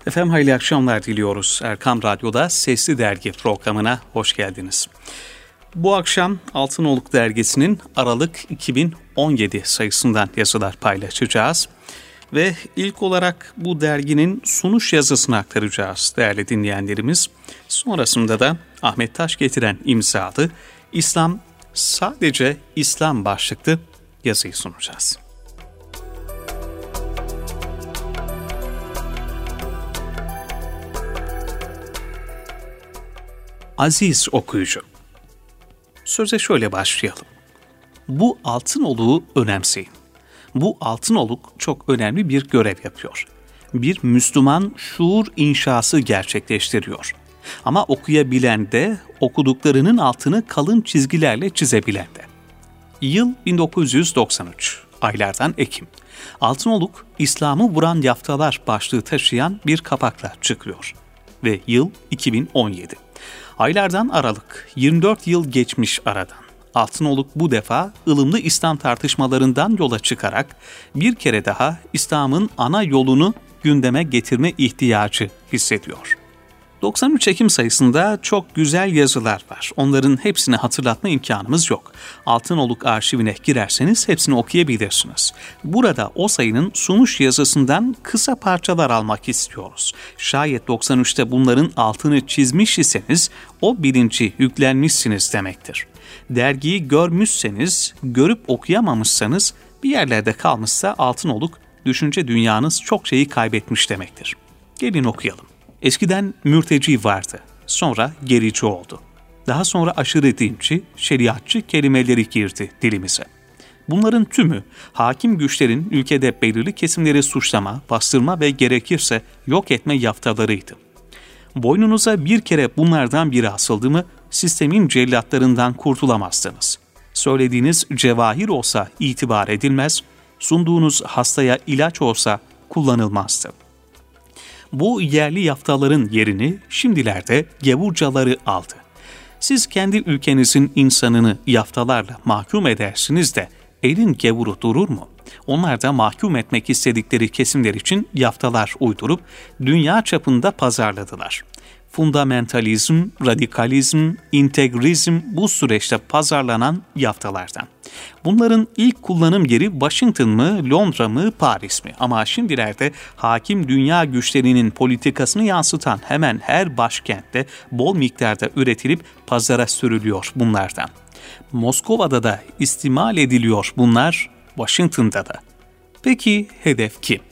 Efendim hayırlı akşamlar diliyoruz. Erkam Radyo'da Sesli Dergi programına hoş geldiniz. Bu akşam Altınoluk Dergisi'nin Aralık 2017 sayısından yazılar paylaşacağız. Ve ilk olarak bu derginin sunuş yazısını aktaracağız değerli dinleyenlerimiz. Sonrasında da Ahmet Taş getiren imzalı İslam, sadece İslam başlıklı yazıyı sunacağız. Aziz okuyucu, söze şöyle başlayalım. Bu Altınoluk'u önemseyin. Bu Altınoluk çok önemli bir görev yapıyor. Bir Müslüman şuur inşası gerçekleştiriyor. Ama okuyabilen de, okuduklarının altını kalın çizgilerle çizebilen de. Yıl 1993, aylardan Ekim. Altınoluk, İslam'ı vuran yaftalar başlığı taşıyan bir kapakla çıkıyor. Ve yıl 2017. Aylardan Aralık, 24 yıl geçmiş aradan. Altınoluk bu defa ılımlı İslam tartışmalarından yola çıkarak bir kere daha İslam'ın ana yolunu gündeme getirme ihtiyacı hissediyor. 93 Ekim sayısında çok güzel yazılar var. Onların hepsini hatırlatma imkanımız yok. Altınoluk arşivine girerseniz hepsini okuyabilirsiniz. Burada o sayının sunuş yazısından kısa parçalar almak istiyoruz. Şayet 93'te bunların altını çizmiş iseniz o bilinci yüklenmişsiniz demektir. Dergiyi görmüşseniz, görüp okuyamamışsanız, bir yerlerde kalmışsa Altınoluk, düşünce dünyanız çok şeyi kaybetmiş demektir. Gelin okuyalım. Eskiden mürteci vardı, sonra gerici oldu. Daha sonra aşırı dinci, şeriatçı kelimeleri girdi dilimize. Bunların tümü hakim güçlerin ülkede belirli kesimleri suçlama, bastırma ve gerekirse yok etme yaftalarıydı. Boynunuza bir kere bunlardan biri asıldı mı, sistemin cellatlarından kurtulamazsınız. Söylediğiniz cevahir olsa itibar edilmez, sunduğunuz hastaya ilaç olsa kullanılmazdı. Bu yerli yaftaların yerini şimdilerde gavurcaları aldı. Siz kendi ülkenizin insanını yaftalarla mahkum edersiniz de elin gavuru durur mu? Onlar da mahkum etmek istedikleri kesimler için yaftalar uydurup dünya çapında pazarladılar. Fundamentalizm, radikalizm, integrizm bu süreçte pazarlanan yaftalardan. Bunların ilk kullanım yeri Washington mı, Londra mı, Paris mi? Ama şimdilerde hakim dünya güçlerinin politikasını yansıtan hemen her başkentte bol miktarda üretilip pazara sürülüyor bunlardan. Moskova'da da istimal ediliyor bunlar, Washington'da da. Peki hedef kim?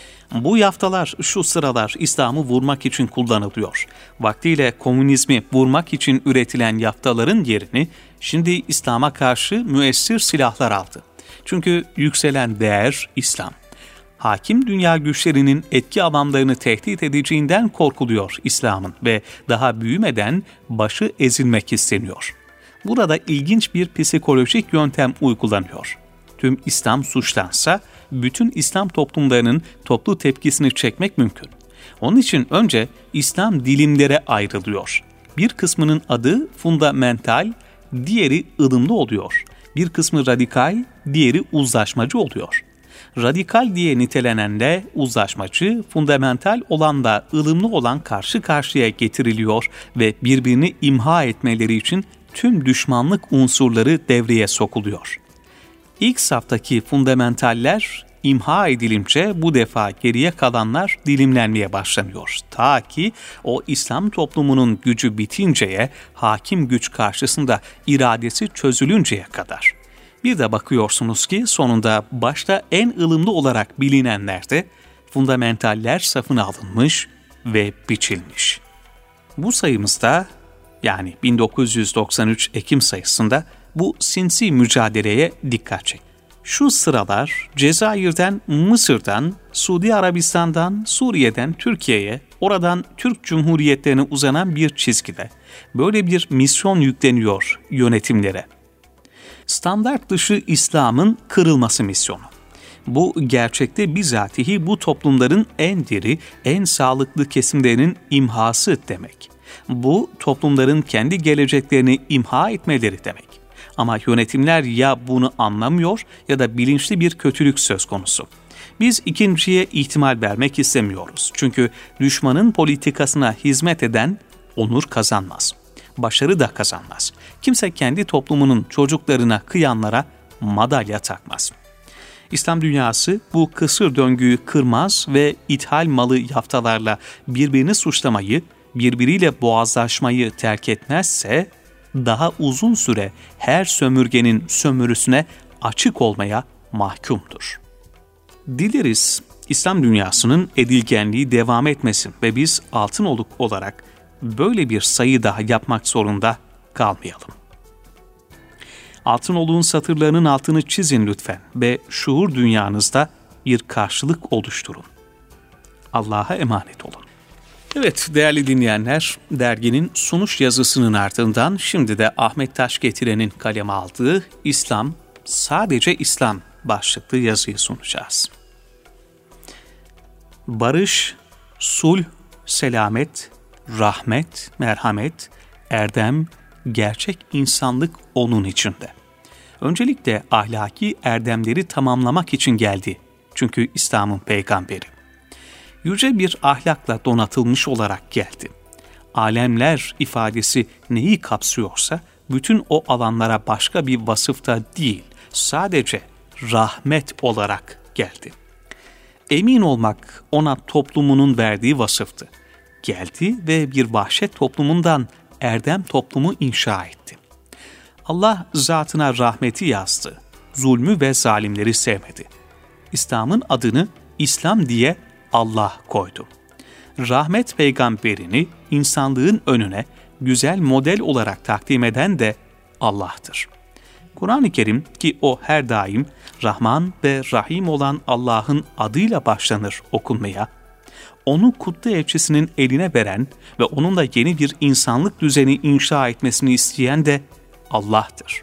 Bu yaftalar şu sıralar İslam'ı vurmak için kullanılıyor. Vaktiyle komünizmi vurmak için üretilen yaftaların yerini şimdi İslam'a karşı müessir silahlar aldı. Çünkü yükselen değer İslam. Hakim dünya güçlerinin etki alanlarını tehdit edeceğinden korkuluyor İslam'ın ve daha büyümeden başı ezilmek isteniyor. Burada ilginç bir psikolojik yöntem uygulanıyor. Tüm İslam suçlansa, bütün İslam toplumlarının toplu tepkisini çekmek mümkün. Onun için önce İslam dilimlere ayrılıyor. Bir kısmının adı fundamental, diğeri ılımlı oluyor. Bir kısmı radikal, diğeri uzlaşmacı oluyor. Radikal diye nitelenenle uzlaşmacı, fundamental olanla ılımlı olan karşı karşıya getiriliyor ve birbirini imha etmeleri için tüm düşmanlık unsurları devreye sokuluyor. İlk saftaki fundamentaller imha edilince bu defa geriye kalanlar dilimlenmeye başlanıyor. Ta ki o İslam toplumunun gücü bitinceye, hakim güç karşısında iradesi çözülünceye kadar. Bir de bakıyorsunuz ki sonunda başta en ılımlı olarak bilinenler de fundamentaller safına alınmış ve biçilmiş. Bu sayımızda, yani 1993 Ekim sayısında bu sinsi mücadeleye dikkat çek. Şu sıralar Cezayir'den, Mısır'dan, Suudi Arabistan'dan, Suriye'den Türkiye'ye, oradan Türk Cumhuriyetlerine uzanan bir çizgide böyle bir misyon yükleniyor yönetimlere. Standart dışı İslam'ın kırılması misyonu. Bu gerçekte bizatihi bu toplumların en diri, en sağlıklı kesimlerinin imhası demek. Bu toplumların kendi geleceklerini imha etmeleri demek. Ama yönetimler ya bunu anlamıyor ya da bilinçli bir kötülük söz konusu. Biz ikinciye ihtimal vermek istemiyoruz. Çünkü düşmanın politikasına hizmet eden onur kazanmaz. Başarı da kazanmaz. Kimse kendi toplumunun çocuklarına kıyanlara madalya takmaz. İslam dünyası bu kısır döngüyü kırmaz ve ithal malı yaftalarla birbirini suçlamayı, birbiriyle boğazlaşmayı terk etmezse daha uzun süre her sömürgenin sömürüsüne açık olmaya mahkumdur. Dileriz İslam dünyasının edilgenliği devam etmesin ve biz Altınoluk olarak böyle bir sayı daha yapmak zorunda kalmayalım. Altınoluk'un satırlarının altını çizin lütfen ve şuur dünyanızda bir karşılık oluşturun. Allah'a emanet olun. Evet değerli dinleyenler, derginin sunuş yazısının ardından şimdi de Ahmet Taşgetiren'in kaleme aldığı İslam, sadece İslam başlıklı yazıyı sunacağız. Barış, sulh, selamet, rahmet, merhamet, erdem, gerçek insanlık onun içinde. Öncelikle ahlaki erdemleri tamamlamak için geldi. Çünkü İslam'ın peygamberi. Yüce bir ahlakla donatılmış olarak geldi. Alemler ifadesi neyi kapsıyorsa bütün o alanlara başka bir vasıfta değil, sadece rahmet olarak geldi. Emin olmak ona toplumunun verdiği vasıftı. Geldi ve bir vahşet toplumundan erdem toplumu inşa etti. Allah zatına rahmeti yazdı, zulmü ve zalimleri sevmedi. İslam'ın adını İslam diye Allah koydu. Rahmet peygamberini insanlığın önüne güzel model olarak takdim eden de Allah'tır. Kur'an-ı Kerim ki o her daim Rahman ve Rahim olan Allah'ın adıyla başlanır okunmaya, onu kutlu elçisinin eline veren ve onunla yeni bir insanlık düzeni inşa etmesini isteyen de Allah'tır.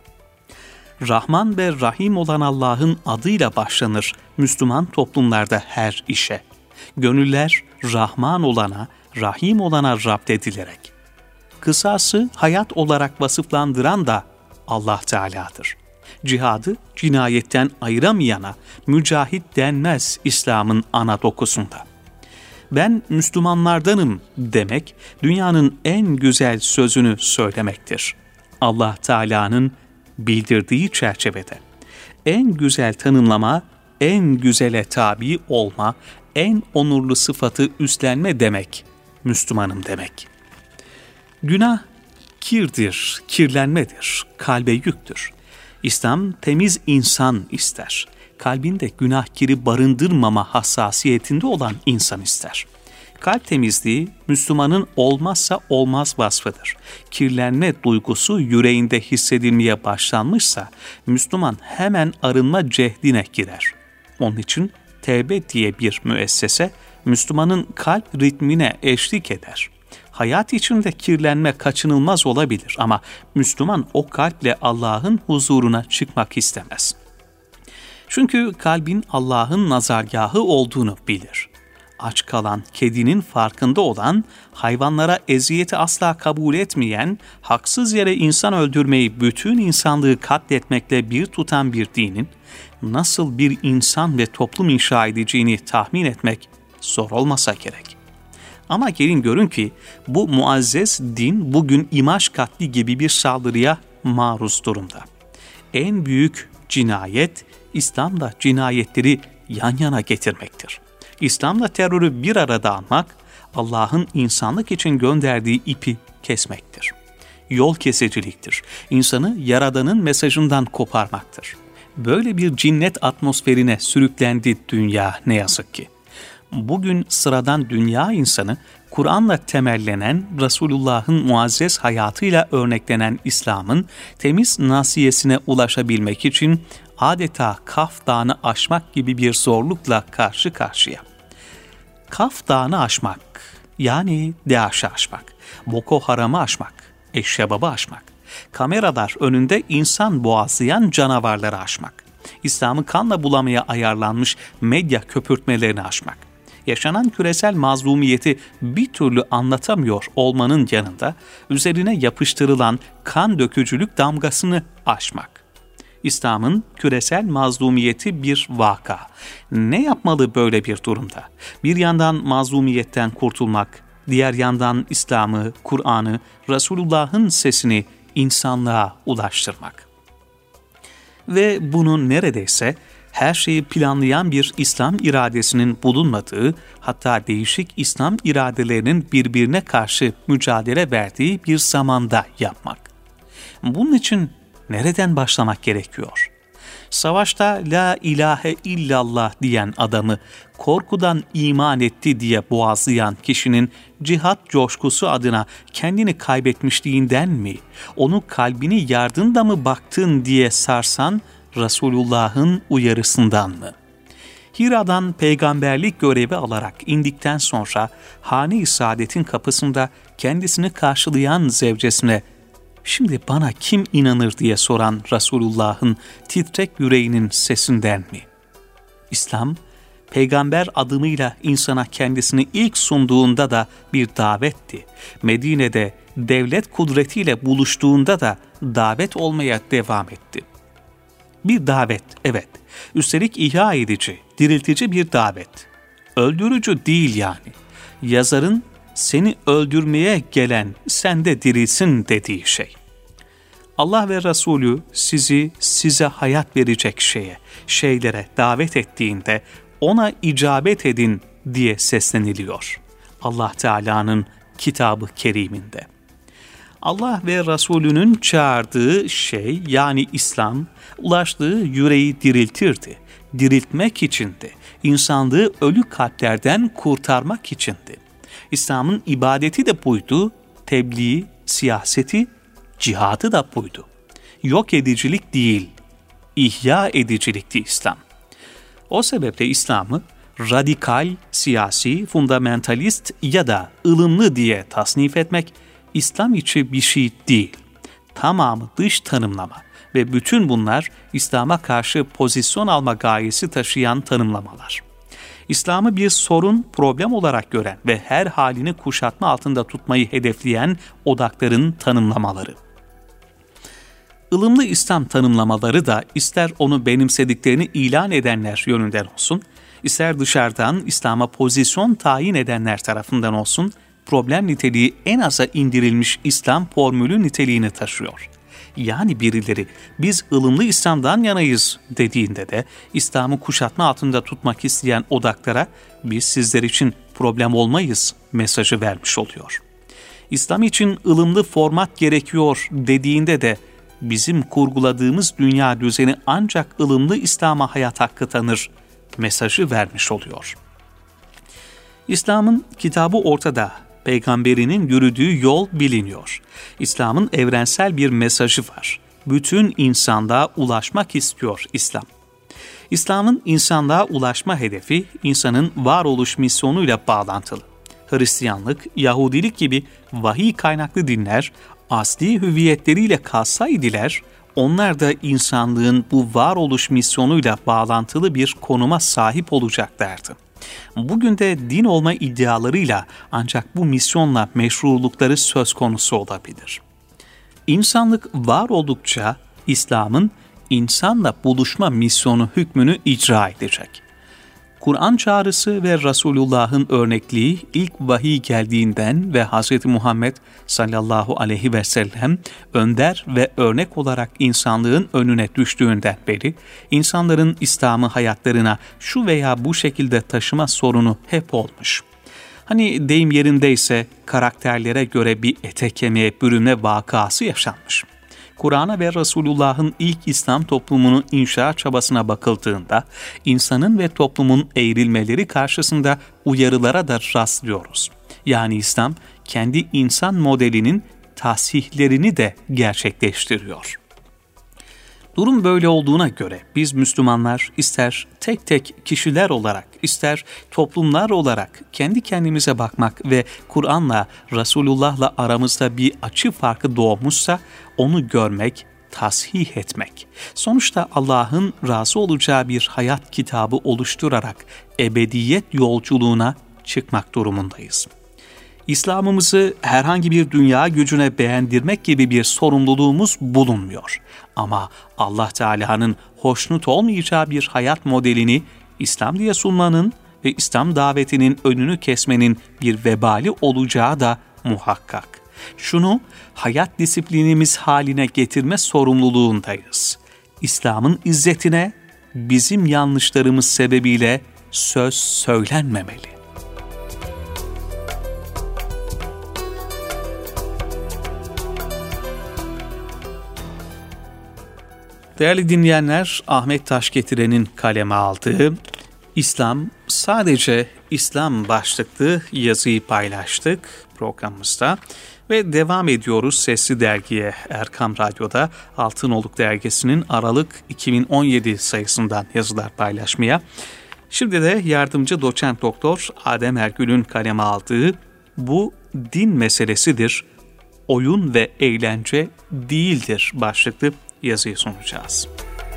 Rahman ve Rahim olan Allah'ın adıyla başlanır Müslüman toplumlarda her işe. Gönüller Rahman olana, Rahim olana rapt edilerek. Kısası hayat olarak vasıflandıran da Allah Teala'dır. Cihadı cinayetten ayıramayana mücahit denmez İslam'ın ana dokusunda. Ben Müslümanlardanım demek dünyanın en güzel sözünü söylemektir. Allah Teala'nın bildirdiği çerçevede. En güzel tanımlama, en güzele tabi olma, en onurlu sıfatı üstlenme demek, Müslümanım demek. Günah kirdir, kirlenmedir, kalbe yüktür. İslam temiz insan ister. Kalbinde günah kiri barındırmama hassasiyetinde olan insan ister. Kalp temizliği Müslümanın olmazsa olmaz vasfıdır. Kirlenme duygusu yüreğinde hissedilmeye başlanmışsa Müslüman hemen arınma cehdine girer. Onun için tevbe diye bir müessese Müslümanın kalp ritmine eşlik eder. Hayat içinde kirlenme kaçınılmaz olabilir ama Müslüman o kalple Allah'ın huzuruna çıkmak istemez. Çünkü kalbin Allah'ın nazargahı olduğunu bilir. Aç kalan, kedinin farkında olan, hayvanlara eziyeti asla kabul etmeyen, haksız yere insan öldürmeyi bütün insanlığı katletmekle bir tutan bir dinin, nasıl bir insan ve toplum inşa edeceğini tahmin etmek zor olmasa gerek. Ama gelin görün ki bu muazzez din bugün imaj katli gibi bir saldırıya maruz durumda. En büyük cinayet, İslam'la cinayetleri yan yana getirmektir. İslam'la terörü bir arada almak, Allah'ın insanlık için gönderdiği ipi kesmektir. Yol kesiciliktir. İnsanı Yaradan'ın mesajından koparmaktır. Böyle bir cinnet atmosferine sürüklendi dünya ne yazık ki. Bugün sıradan dünya insanı, Kur'an'la temellenen, Resulullah'ın muazzez hayatıyla örneklenen İslam'ın temiz nasiyesine ulaşabilmek için adeta Kaf Dağı'nı aşmak gibi bir zorlukla karşı karşıya. Kaf Dağı'nı aşmak, yani DAEŞ'i aşmak, Boko Haram'ı aşmak, Eşşebab'ı aşmak, kameralar önünde insan boğazlayan canavarları aşmak, İslam'ı kanla bulamaya ayarlanmış medya köpürtmelerini aşmak, yaşanan küresel mazlumiyeti bir türlü anlatamıyor olmanın yanında üzerine yapıştırılan kan dökücülük damgasını aşmak. İslam'ın küresel mazlumiyeti bir vaka. Ne yapmalı böyle bir durumda? Bir yandan mazlumiyetten kurtulmak, diğer yandan İslam'ı, Kur'an'ı, Resulullah'ın sesini insanlığa ulaştırmak. Ve bunu neredeyse her şeyi planlayan bir İslam iradesinin bulunmadığı, hatta değişik İslam iradelerinin birbirine karşı mücadele verdiği bir zamanda yapmak. Bunun için nereden başlamak gerekiyor? Savaşta la ilahe illallah diyen adamı korkudan iman etti diye boğazlayan kişinin cihat coşkusu adına kendini kaybetmişliğinden mi, onu kalbini yardın da mı baktın diye sarsan Resulullah'ın uyarısından mı? Hira'dan peygamberlik görevi alarak indikten sonra hane-i saadetin kapısında kendisini karşılayan zevcesine "Şimdi bana kim inanır?" diye soran Resulullah'ın titrek yüreğinin sesinden mi? İslam, peygamber adımıyla insana kendisini ilk sunduğunda da bir davetti. Medine'de devlet kudretiyle buluştuğunda da davet olmaya devam etti. Bir davet, evet. Üstelik ihya edici, diriltici bir davet. Öldürücü değil yani. Yazarın seni öldürmeye gelen sende dirilsin dediği şey. Allah ve Resulü size hayat verecek şeylere davet ettiğinde ona icabet edin diye sesleniliyor. Allah Teala'nın kitabı keriminde. Allah ve Resulünün çağırdığı şey yani İslam, ulaştığı yüreği diriltirdi. Diriltmek içindi. İnsanlığı ölü kalplerden kurtarmak içindi. İslam'ın ibadeti de buydu, tebliği, siyaseti, cihadı da buydu. Yok edicilik değil, ihya edicilikti İslam. O sebeple İslam'ı radikal, siyasi, fundamentalist ya da ılımlı diye tasnif etmek İslam içi bir şey değil. Tamamı dış tanımlama ve bütün bunlar İslam'a karşı pozisyon alma gayesi taşıyan tanımlamalar. İslam'ı bir sorun, problem olarak gören ve her halini kuşatma altında tutmayı hedefleyen odakların tanımlamaları. Ilımlı İslam tanımlamaları da ister onu benimsediklerini ilan edenler yönünden olsun, ister dışarıdan İslam'a pozisyon tayin edenler tarafından olsun, problem niteliği en aza indirilmiş İslam formülü niteliğini taşıyor. Yani birileri biz ılımlı İslam'dan yanayız dediğinde de İslam'ı kuşatma altında tutmak isteyen odaklara biz sizler için problem olmayız mesajı vermiş oluyor. İslam için ılımlı format gerekiyor dediğinde de bizim kurguladığımız dünya düzeni ancak ılımlı İslam'a hayat hakkı tanır mesajı vermiş oluyor. İslam'ın kitabı ortada, peygamberinin yürüdüğü yol biliniyor. İslam'ın evrensel bir mesajı var. Bütün insanlığa ulaşmak istiyor İslam. İslam'ın insanlığa ulaşma hedefi insanın varoluş misyonuyla bağlantılı. Hristiyanlık, Yahudilik gibi vahiy kaynaklı dinler asli hüviyetleriyle kalsaydılar, onlar da insanlığın bu varoluş misyonuyla bağlantılı bir konuma sahip olacaklardı. Bugün de din olma iddialarıyla ancak bu misyonla meşrulukları söz konusu olabilir. İnsanlık var oldukça İslam'ın insanla buluşma misyonu hükmünü icra edecek. Kur'an çağrısı ve Resulullah'ın örnekliği ilk vahiy geldiğinden ve Hz. Muhammed sallallahu aleyhi ve sellem önder ve örnek olarak insanlığın önüne düştüğünden beri insanların İslam'ı hayatlarına şu veya bu şekilde taşıma sorunu hep olmuş. Hani deyim yerindeyse karakterlere göre bir ete kemiğe bürünme vakası yaşanmış. Kur'an'a ve Resulullah'ın ilk İslam toplumunu inşa çabasına bakıldığında insanın ve toplumun eğrilmeleri karşısında uyarılara da rastlıyoruz. Yani İslam kendi insan modelinin tasihlerini de gerçekleştiriyor. Durum böyle olduğuna göre biz Müslümanlar ister tek tek kişiler olarak, ister toplumlar olarak kendi kendimize bakmak ve Kur'an'la, Resulullah'la aramızda bir açı farkı doğmuşsa onu görmek, tasih etmek. Sonuçta Allah'ın razı olacağı bir hayat kitabı oluşturarak ebediyet yolculuğuna çıkmak durumundayız. İslam'ımızı herhangi bir dünya gücüne beğendirmek gibi bir sorumluluğumuz bulunmuyor. Ama Allah Teala'nın hoşnut olmayacağı bir hayat modelini İslam diye sunmanın ve İslam davetinin önünü kesmenin bir vebali olacağı da muhakkak. Şunu hayat disiplinimiz haline getirme sorumluluğundayız. İslam'ın izzetine bizim yanlışlarımız sebebiyle söz söylenmemeli. Değerli dinleyenler, Ahmet Taşgetiren'in kaleme aldığı İslam, sadece İslam başlıklı yazıyı paylaştık programımızda ve devam ediyoruz Sesli Dergi'ye. Erkam Radyo'da Altınoluk Dergisi'nin Aralık 2017 sayısından yazılar paylaşmaya. Şimdi de yardımcı doçent doktor Adem Ergül'ün kaleme aldığı Bu Din Meselesidir, Oyun ve Eğlence Değildir başlıklı yazıyı sunacağız.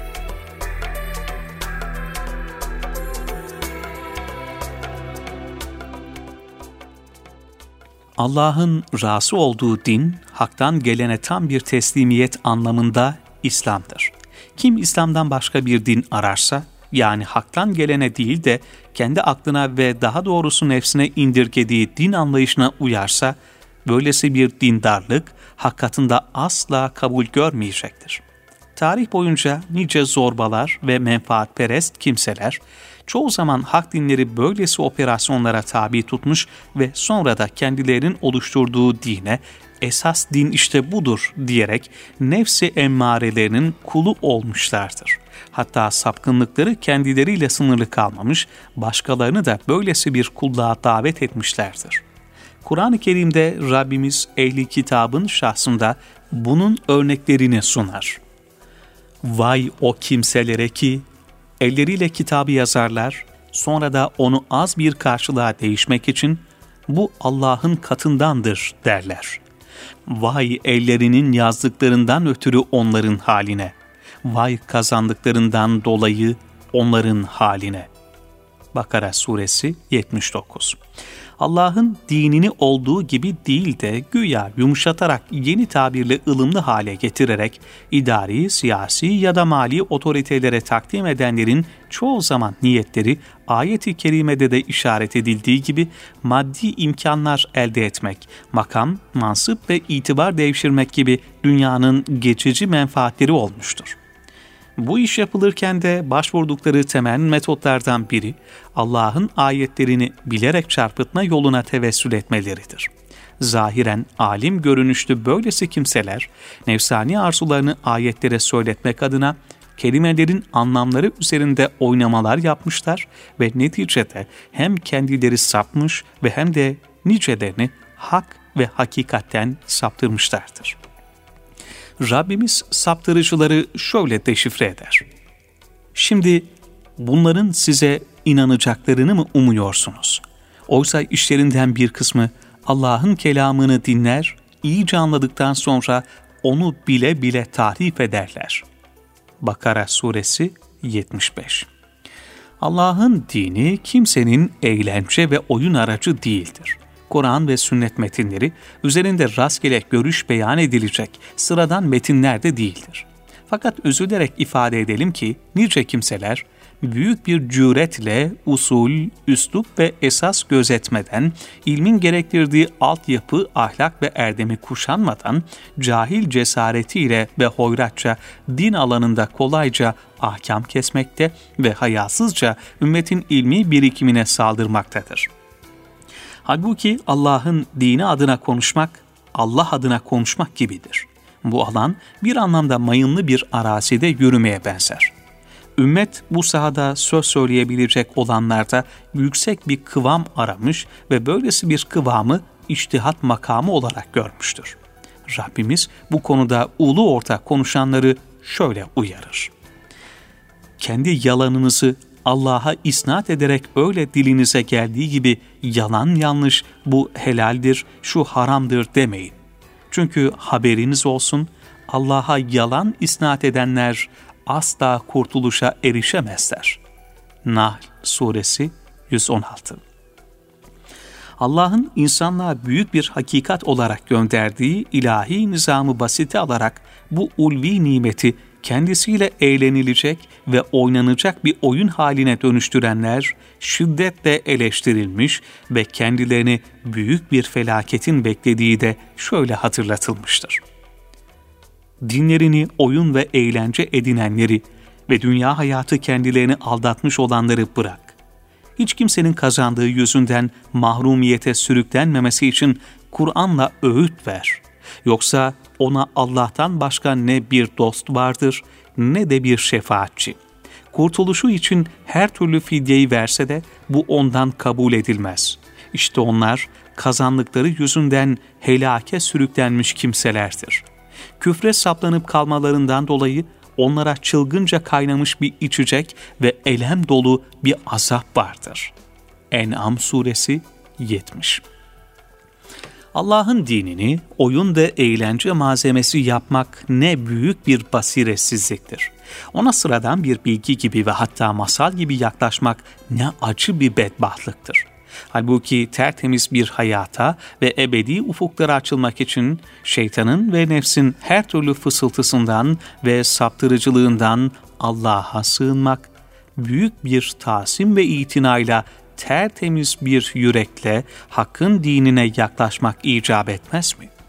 Allah'ın razı olduğu din, haktan gelene tam bir teslimiyet anlamında İslam'dır. Kim İslam'dan başka bir din ararsa, yani haktan gelene değil de kendi aklına ve daha doğrusu nefsine indirgediği din anlayışına uyarsa, böylesi bir dindarlık hak katında asla kabul görmeyecektir. Tarih boyunca nice zorbalar ve menfaatperest kimseler, çoğu zaman hak dinleri böylesi operasyonlara tabi tutmuş ve sonra da kendilerinin oluşturduğu dine, esas din işte budur diyerek nefsi emmarelerinin kulu olmuşlardır. Hatta sapkınlıkları kendileriyle sınırlı kalmamış, başkalarını da böylesi bir kulluğa davet etmişlerdir. Kur'an-ı Kerim'de Rabbimiz ehli kitabın şahsında bunun örneklerini sunar. Vay o kimselere ki elleriyle kitabı yazarlar, sonra da onu az bir karşılığa değişmek için bu Allah'ın katındandır derler. Vay ellerinin yazdıklarından ötürü onların haline, vay kazandıklarından dolayı onların haline. Bakara suresi 79. Allah'ın dinini olduğu gibi değil de güya yumuşatarak yeni tabirle ılımlı hale getirerek idari, siyasi ya da mali otoritelere takdim edenlerin çoğu zaman niyetleri ayet-i kerimede de işaret edildiği gibi maddi imkanlar elde etmek, makam, mansıp ve itibar devşirmek gibi dünyanın geçici menfaatleri olmuştur. Bu iş yapılırken de başvurdukları temel metotlardan biri Allah'ın ayetlerini bilerek çarpıtma yoluna tevessül etmeleridir. Zahiren alim görünüşlü böylesi kimseler nefsani arzularını ayetlere söyletmek adına kelimelerin anlamları üzerinde oynamalar yapmışlar ve neticede hem kendileri sapmış ve hem de nicelerini hak ve hakikatten saptırmışlardır. Rabbimiz saptırıcıları şöyle deşifre eder. Şimdi bunların size inanacaklarını mı umuyorsunuz? Oysa işlerinden bir kısmı Allah'ın kelamını dinler, iyice anladıktan sonra onu bile bile tahrif ederler. Bakara suresi 75. Allah'ın dini kimsenin eğlence ve oyun aracı değildir. Kur'an ve sünnet metinleri üzerinde rastgele görüş beyan edilecek sıradan metinler de değildir. Fakat üzülerek ifade edelim ki nice kimseler büyük bir cüretle usul, üslup ve esas gözetmeden, ilmin gerektirdiği altyapı, ahlak ve erdemi kuşanmadan, cahil cesaretiyle ve hoyratça din alanında kolayca ahkam kesmekte ve hayasızca ümmetin ilmi birikimine saldırmaktadır. Halbuki Allah'ın dini adına konuşmak, Allah adına konuşmak gibidir. Bu alan bir anlamda mayınlı bir arazide yürümeye benzer. Ümmet bu sahada söz söyleyebilecek olanlarda yüksek bir kıvam aramış ve böylesi bir kıvamı içtihat makamı olarak görmüştür. Rabbimiz bu konuda ulu orta konuşanları şöyle uyarır. Kendi yalanınızı Allah'a isnat ederek öyle dilinize geldiği gibi yalan yanlış, bu helaldir, şu haramdır demeyin. Çünkü haberiniz olsun, Allah'a yalan isnat edenler asla kurtuluşa erişemezler. Nahl suresi 116. Allah'ın insanlığa büyük bir hakikat olarak gönderdiği ilahi nizamı basite alarak bu ulvi nimeti kendisiyle eğlenilecek ve oynanacak bir oyun haline dönüştürenler şiddetle eleştirilmiş ve kendilerini büyük bir felaketin beklediği de şöyle hatırlatılmıştır. Dinlerini oyun ve eğlence edinenleri ve dünya hayatı kendilerini aldatmış olanları bırak. Hiç kimsenin kazandığı yüzünden mahrumiyete sürüklenmemesi için Kur'an'la öğüt ver. Yoksa ona Allah'tan başka ne bir dost vardır ne de bir şefaatçi. Kurtuluşu için her türlü fidyeyi verse de bu ondan kabul edilmez. İşte onlar kazandıkları yüzünden helake sürüklenmiş kimselerdir. Küfre saplanıp kalmalarından dolayı onlara çılgınca kaynamış bir içecek ve elem dolu bir azap vardır. En'am suresi 70. Allah'ın dinini oyun ve eğlence malzemesi yapmak ne büyük bir basiretsizliktir. Ona sıradan bir bilgi gibi ve hatta masal gibi yaklaşmak ne acı bir bedbahtlıktır. Halbuki tertemiz bir hayata ve ebedi ufuklara açılmak için şeytanın ve nefsin her türlü fısıltısından ve saptırıcılığından Allah'a sığınmak, büyük bir tasim ve itinayla tertemiz bir yürekle Hakk'ın dinine yaklaşmak icap etmez mi?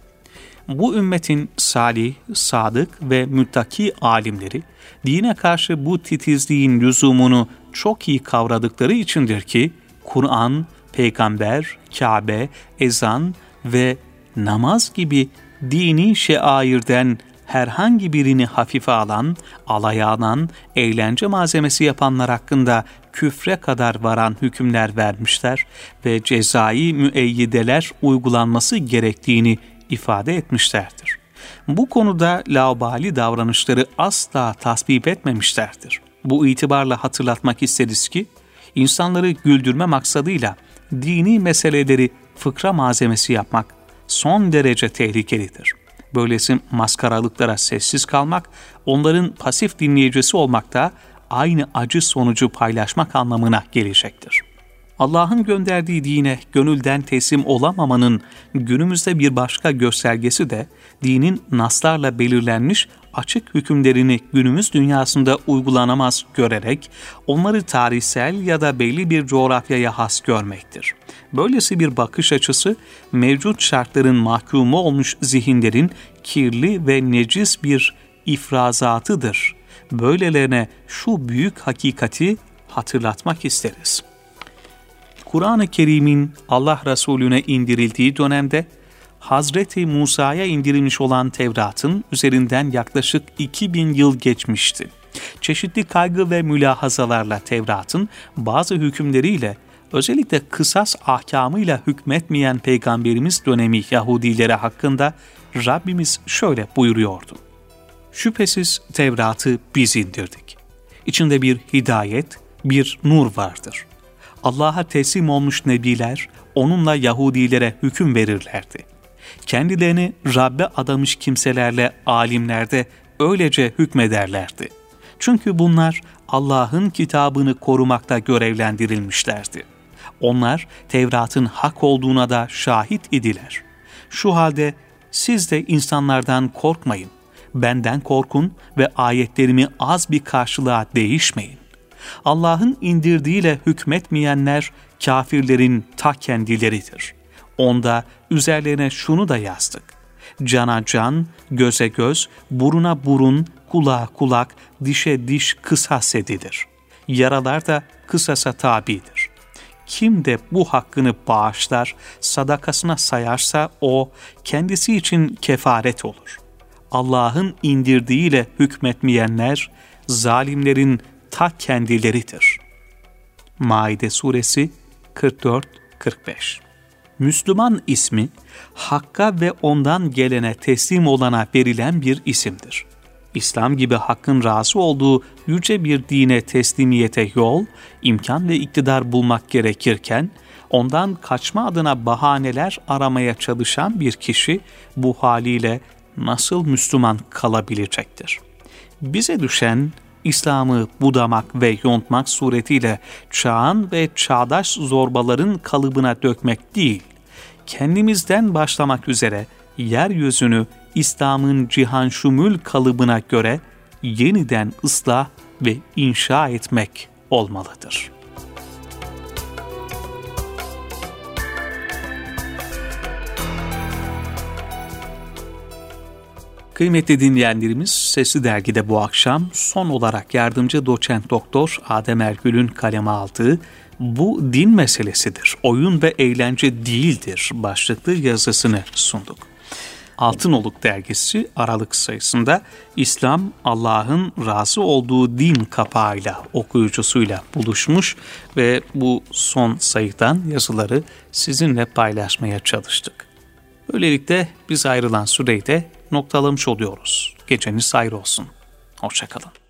Bu ümmetin salih, sadık ve müttaki alimleri, dine karşı bu titizliğin lüzumunu çok iyi kavradıkları içindir ki, Kur'an, peygamber, Kabe, ezan ve namaz gibi dini şeairden herhangi birini hafife alan, alaya alan, eğlence malzemesi yapanlar hakkında küfre kadar varan hükümler vermişler ve cezai müeyyideler uygulanması gerektiğini ifade etmişlerdir. Bu konuda laubali davranışları asla tasvip etmemişlerdir. Bu itibarla hatırlatmak isteriz ki, insanları güldürme maksadıyla dini meseleleri fıkra malzemesi yapmak son derece tehlikelidir. Böylesi maskaralıklara sessiz kalmak, onların pasif dinleyicisi olmakta aynı acı sonucu paylaşmak anlamına gelecektir. Allah'ın gönderdiği dine gönülden teslim olamamanın günümüzde bir başka göstergesi de dinin naslarla belirlenmiş açık hükümlerini günümüz dünyasında uygulanamaz görerek onları tarihsel ya da belli bir coğrafyaya has görmektir. Böylesi bir bakış açısı mevcut şartların mahkumu olmuş zihinlerin kirli ve necis bir ifrazatıdır. Böylelerine şu büyük hakikati hatırlatmak isteriz. Kur'an-ı Kerim'in Allah Resulüne indirildiği dönemde Hazreti Musa'ya indirilmiş olan Tevrat'ın üzerinden yaklaşık 2000 yıl geçmişti. Çeşitli kaygı ve mülahazalarla Tevrat'ın bazı hükümleriyle, özellikle kısas ahkamıyla hükmetmeyen Peygamberimiz dönemi Yahudilere hakkında Rabbimiz şöyle buyuruyordu. Şüphesiz Tevrat'ı biz indirdik. İçinde bir hidayet, bir nur vardır. Allah'a teslim olmuş nebiler onunla Yahudilere hüküm verirlerdi. Kendilerini Rabbe adamış kimselerle alimlerde öylece hükmederlerdi. Çünkü bunlar Allah'ın kitabını korumakta görevlendirilmişlerdi. Onlar Tevrat'ın hak olduğuna da şahit idiler. Şu halde siz de insanlardan korkmayın, benden korkun ve ayetlerimi az bir karşılığa değişmeyin. Allah'ın indirdiğiyle hükmetmeyenler kafirlerin ta kendileridir. Onda üzerlerine şunu da yazdık. Cana can, göze göz, buruna burun, kulağa kulak, dişe diş kısas edilir. Yaralar da kısasa tabidir. Kim de bu hakkını bağışlar, sadakasına sayarsa o kendisi için kefaret olur. Allah'ın indirdiğiyle hükmetmeyenler zalimlerin ta kendileridir. Maide suresi 44-45. Müslüman ismi, Hakk'a ve ondan gelene teslim olana verilen bir isimdir. İslam gibi Hakk'ın razı olduğu yüce bir dine teslimiyete yol, imkan ve iktidar bulmak gerekirken, ondan kaçma adına bahaneler aramaya çalışan bir kişi bu haliyle nasıl Müslüman kalabilecektir? Bize düşen İslam'ı budamak ve yontmak suretiyle çağın ve çağdaş zorbaların kalıbına dökmek değil, kendimizden başlamak üzere yeryüzünü İslam'ın cihan-şumul kalıbına göre yeniden ıslah ve inşa etmek olmalıdır. Kıymetli dinleyenlerimiz, Sesli Dergi'de bu akşam son olarak yardımcı doçent doktor Adem Ergül'ün kaleme aldığı "Bu din meselesidir, oyun ve eğlence değildir" başlıklı yazısını sunduk. Altınoluk dergisi Aralık sayısında İslam Allah'ın razı olduğu din kapağıyla okuyucusuyla buluşmuş ve bu son sayıdan yazıları sizinle paylaşmaya çalıştık. Böylelikle biz ayrılan süreyi de noktalamış oluyoruz. Geceniz hayır olsun. Hoşça kalın.